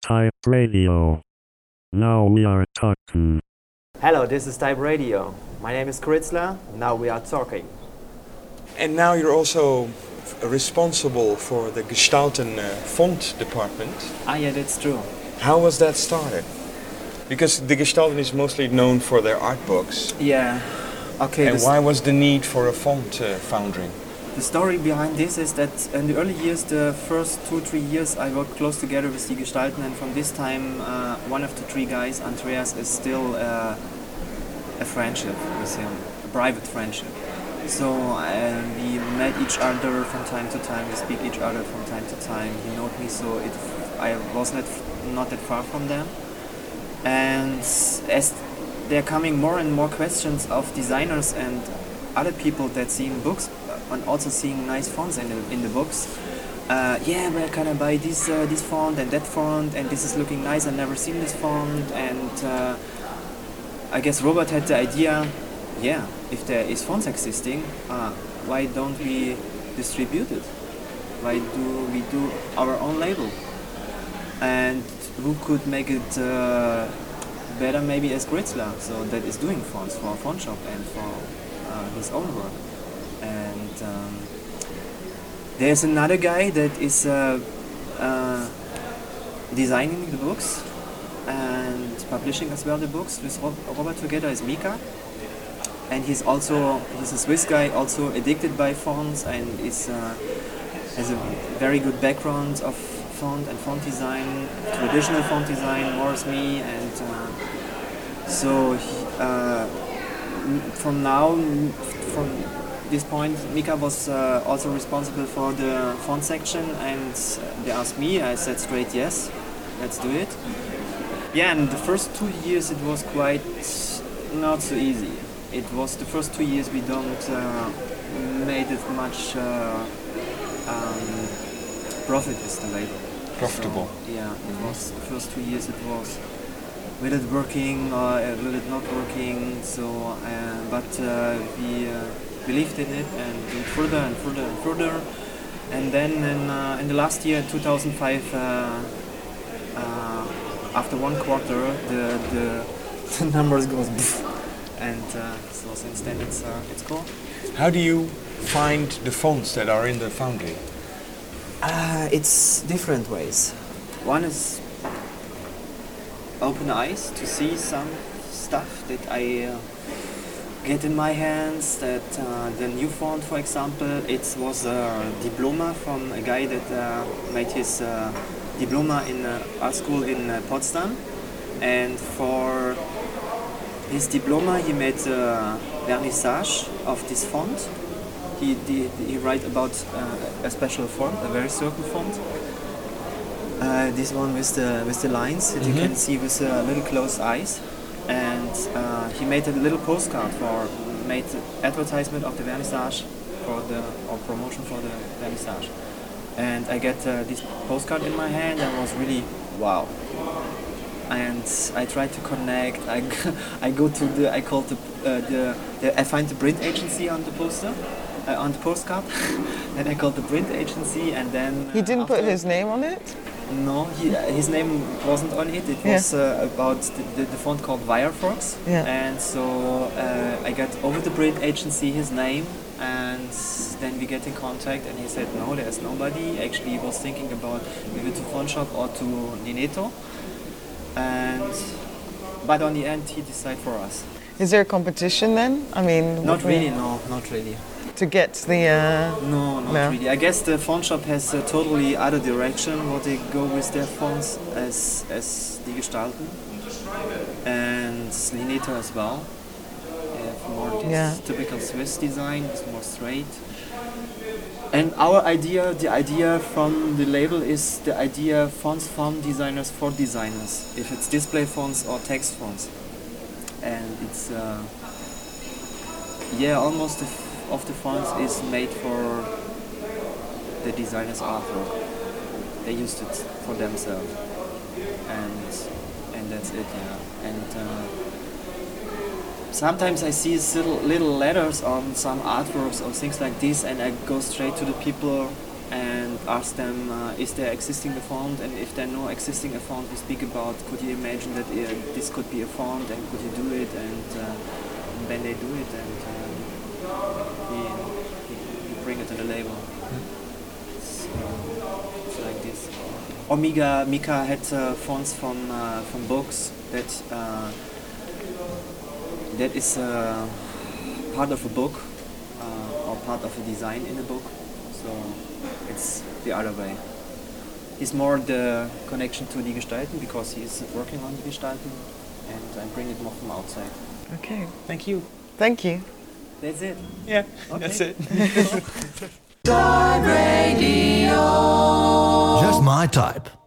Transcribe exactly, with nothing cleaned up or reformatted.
Type Radio. Now we are talking. Hello, this is Type Radio. My name is Kritzler. Now we are talking. And now you're also responsible for the Gestalten uh, font department. Ah, yeah, that's true. How was that started? Because the Gestalten is mostly known for their art books. Yeah. Okay. And why was the need for a font uh, foundry? The story behind this is that in the early years, the first two, three years, I worked close together with the Gestalten, and from this time, uh, one of the three guys, Andreas, is still uh, a friendship with him, a private friendship. So uh, we met each other from time to time, we speak each other from time to time. He knows me, so it, I was not, not that far from them. And as there are coming more and more questions of designers and other people that seeing books and also seeing nice fonts in the, in the books, uh, yeah, where can I buy this uh, this font and that font, and this is looking nice, I've never seen this font, and uh, I guess Robert had the idea, yeah, if there is fonts existing, uh, why don't we distribute it? Why do we do our own label? And who could make it uh, better maybe as Kritzler, so that is doing fonts for Font Shop and for uh, his own work. And um, there's another guy that is uh, uh, designing the books and publishing as well the books with Robert together, is Mika. And he's also, he's a Swiss guy, also addicted by fonts, and is uh, has a very good background of font and font design, traditional font design, more as me. And uh, so he, uh, from now, from this point, Mika was uh, also responsible for the font section, and they asked me, I said straight yes, let's do it. Yeah, and the first two years it was quite not so easy. It was the first two years we don't uh, made it much uh, um, profit with the label. Profitable. So, yeah, it was the first two years it was will it working or uh, will it not working, so uh, but uh, we uh, believed in it and went further and further and further, and then in, uh, in the last year, two thousand five, uh, uh, after one quarter the, the, the numbers goes and uh, so since then it's, uh, it's cool. How do you find the fonts that are in the foundry? Uh, it's different ways. One is open eyes to see some stuff that I uh, get in my hands. That uh, the new font, for example, it was a diploma from a guy that uh, made his uh, diploma in uh, art school in uh, Potsdam, and for his diploma he made a vernissage of this font. He, he, he write about uh, a special font, a very certain font. Uh, this one with the with the lines that mm-hmm. you can see with uh, little closed eyes, and uh, he made a little postcard for made advertisement of the vernissage for the or promotion for the vernissage, and I get uh, this postcard in my hand and was really wow. And I tried to connect. I, g- I go to the I called the, uh, the the I find the print agency on the poster. Uh, on the postcard, and I called the print agency, and then he didn't uh, put his name on it. No, he, uh, his name wasn't on it. It yeah. was uh, about the, the, the font called Wirefox, yeah. and so uh, I got over the print agency his name, and then we get in contact, and he said no, there's nobody. Actually, he was thinking about maybe to Font Shop or to Nineto, and but on the end he decided for us. Is there a competition then? I mean, not really. No, not really. To get the uh, no, not no. really. I guess the font shop has a totally other direction what they go with their fonts as as the Gestalten and Nineto as well. They have more this yeah. typical Swiss design. It's more straight. And our idea, the idea from the label is the idea fonts from designers for designers. If it's display fonts or text fonts, and it's uh, yeah almost. A f- of the fonts is made for the designer's artwork. They used it for themselves, and and that's it. Yeah. And uh, sometimes I see little little letters on some artworks or things like this, and I go straight to the people and ask them, uh, is there existing a font, and if there no existing a font, we speak about, could you imagine that uh, this could be a font, and could you do it, and, uh, and then they do it, and um, we, we, we bring it to the label. So, it's like this. Or Mika, Mika had uh, fonts from uh, from books that uh, that is uh, part of a book uh, or part of a design in a book. So it's the other way. He's more the connection to Die Gestalten because he is working on Die Gestalten, and I bring it more from outside. Okay. Thank you. Thank you. That's it. Yeah, Okay. that's it. Just my type.